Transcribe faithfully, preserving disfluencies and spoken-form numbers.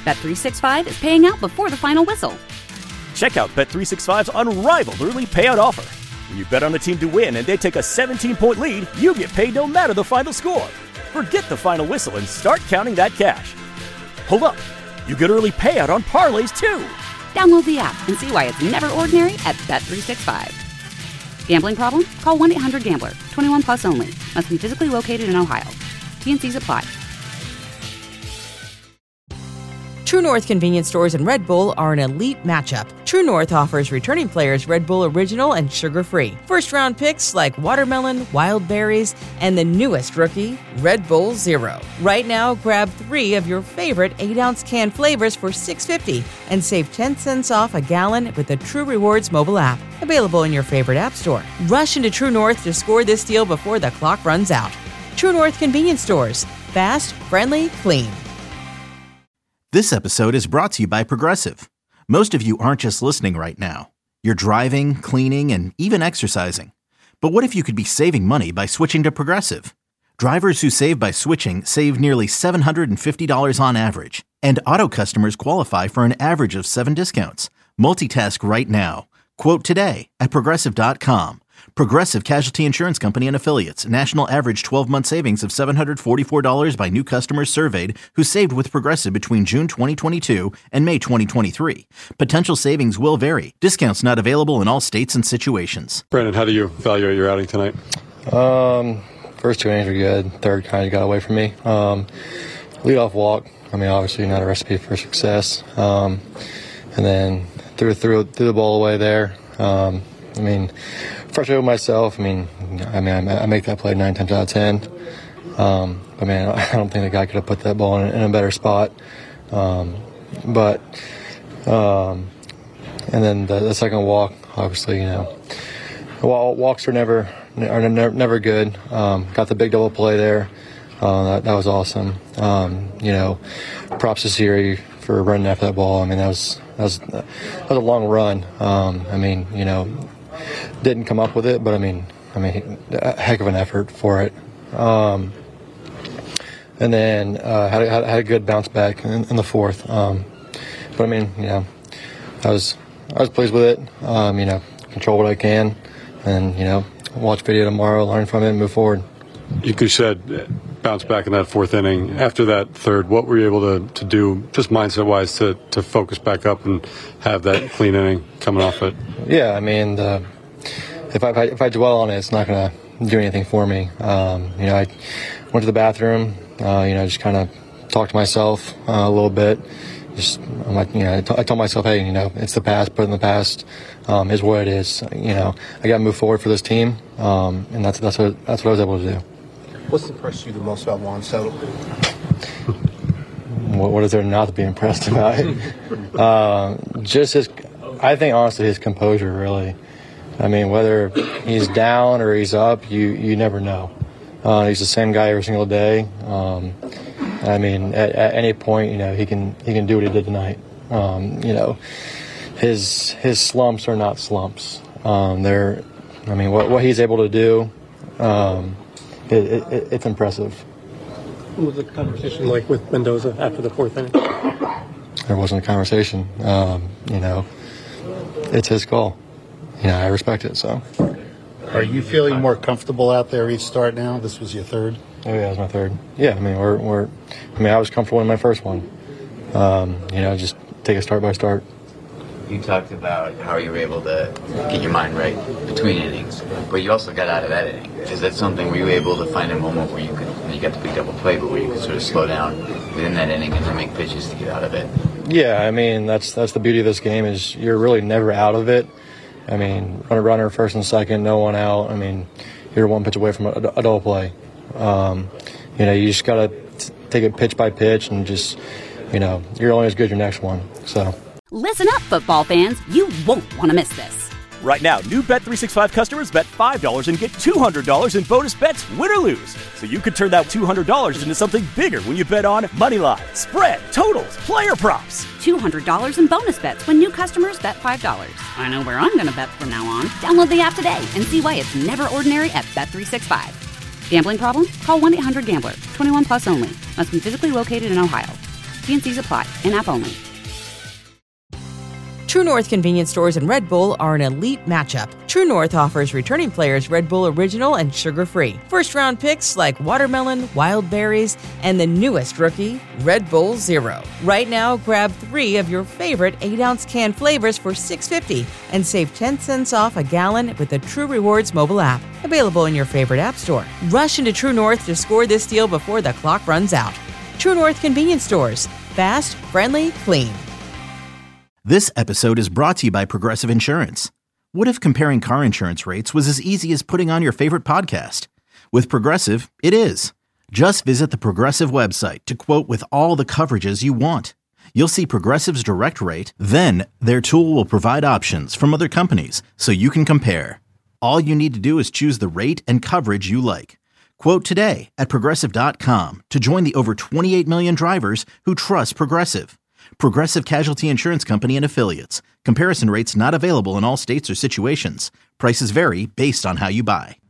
Bet three sixty-five is paying out before the final whistle. Check out Bet three sixty-five's unrivaled early payout offer. When you bet on a team to win and they take a seventeen-point lead, you get paid no matter the final score. Forget the final whistle and start counting that cash. Hold up. You get early payout on parlays, too. Download the app and see why it's never ordinary at Bet three sixty-five. Gambling problem? Call one eight hundred gambler. twenty-one plus only. Must be physically located in Ohio. T and C's apply. True North convenience stores and Red Bull are an elite matchup. True North offers returning players Red Bull Original and sugar-free. First-round picks like watermelon, wild berries, and the newest rookie, Red Bull Zero. Right now, grab three of your favorite eight-ounce can flavors for six dollars and fifty cents and save ten cents off a gallon with the True Rewards mobile app. Available in your favorite app store. Rush into True North to score this deal before the clock runs out. True North convenience stores. Fast, friendly, clean. This episode is brought to you by Progressive. Most of you aren't just listening right now. You're driving, cleaning, and even exercising. But what if you could be saving money by switching to Progressive? Drivers who save by switching save nearly seven hundred fifty dollars on average. And auto customers qualify for an average of seven discounts. Multitask right now. Quote today at Progressive dot com. Progressive Casualty Insurance Company and Affiliates. National average twelve-month savings of seven hundred forty-four dollars by new customers surveyed who saved with Progressive between June twenty twenty-two and May twenty twenty-three. Potential savings will vary. Discounts not available in all states and situations. Brandon, how do you evaluate your outing tonight? Um, first two innings were good. Third kind of got away from me. Um, leadoff walk. I mean, obviously not a recipe for success. Um, and then threw, threw, threw the ball away there. Um, I mean, frustrated with myself. I mean, I mean, I make that play nine times out of ten. Um, but man, I don't think the guy could have put that ball in, in a better spot. Um, but, um, and then the, the second walk, obviously, you know, walks are never are never, never good. Um, got the big double play there. Uh, that, that was awesome. Um, you know, props to Siri for running after that ball. I mean, that was that was, that was a long run. Um, I mean, you know. Didn't come up with it, but I mean, I mean, a heck of an effort for it. Um, and then uh, had, a, had a good bounce back in, in the fourth. Um, but I mean, you know, I was I was pleased with it. Um, you know, control what I can, and you know, watch video tomorrow, learn from it, and move forward. You said bounce back in that fourth inning. After that third, what were you able to, to do, just mindset-wise, to, to focus back up and have that clean inning coming off it? Yeah, I mean, the, if I if I dwell on it, it's not going to do anything for me. Um, you know, I went to the bathroom. Uh, you know, just kind of talked to myself uh, a little bit. Just, I'm like, you know, I, t- I told myself, hey, you know, it's the past. Put it in the past. Um, is what it is. You know, I got to move forward for this team, um, and that's that's what that's what I was able to do. What's impressed you the most about Juan Soto? What, what is there not to be impressed about? uh, just his, I think honestly, his composure. Really, I mean, whether he's down or he's up, you you never know. Uh, he's the same guy every single day. Um, I mean, at, at any point, you know, he can he can do what he did tonight. Um, you know, his his slumps are not slumps. Um, they're, I mean, what what he's able to do. Um, It, it, it's impressive. What was the conversation like with Mendoza after the fourth inning? There wasn't a conversation. Um, you know, it's his call. You know, I respect it. So, are you feeling more comfortable out there each start now? This was your third. Oh yeah, it was my third. Yeah, I mean, we're we're. I mean, I was comfortable in my first one. Um, you know, just take it start by start. You talked about how you were able to get your mind right between innings, but you also got out of that inning. Is that something, were you able to find a moment where you could, you got the big double play, but where you could sort of slow down within that inning and then make pitches to get out of it? Yeah, I mean, that's that's the beauty of this game is you're really never out of it. I mean, run a runner first and second, no one out. I mean, you're one pitch away from a, a double play. Um, you know, you just got to take it pitch by pitch and just, you know, you're only as good as your next one, so. Listen up, football fans. You won't want to miss this. Right now, new Bet three sixty-five customers bet five dollars and get two hundred dollars in bonus bets, win or lose. So you could turn that two hundred dollars into something bigger when you bet on money line, spread, totals, player props. two hundred dollars in bonus bets when new customers bet five dollars. I know where I'm going to bet from now on. Download the app today and see why it's never ordinary at Bet three sixty-five. Gambling problem? Call one eight hundred gambler. twenty-one plus only. Must be physically located in Ohio. T N Cs apply. In-app only. True North convenience stores and Red Bull are an elite matchup. True North offers returning players Red Bull Original and sugar-free. First-round picks like watermelon, wild berries, and the newest rookie, Red Bull Zero. Right now, grab three of your favorite eight ounce can flavors for six dollars and fifty cents and save ten cents off a gallon with the True Rewards mobile app. Available in your favorite app store. Rush into True North to score this deal before the clock runs out. True North convenience stores. Fast, friendly, clean. This episode is brought to you by Progressive Insurance. What if comparing car insurance rates was as easy as putting on your favorite podcast? With Progressive, it is. Just visit the Progressive website to quote with all the coverages you want. You'll see Progressive's direct rate, then their tool will provide options from other companies so you can compare. All you need to do is choose the rate and coverage you like. Quote today at Progressive dot com to join the over twenty-eight million drivers who trust Progressive. Progressive Casualty Insurance Company and Affiliates. Comparison rates not available in all states or situations. Prices vary based on how you buy.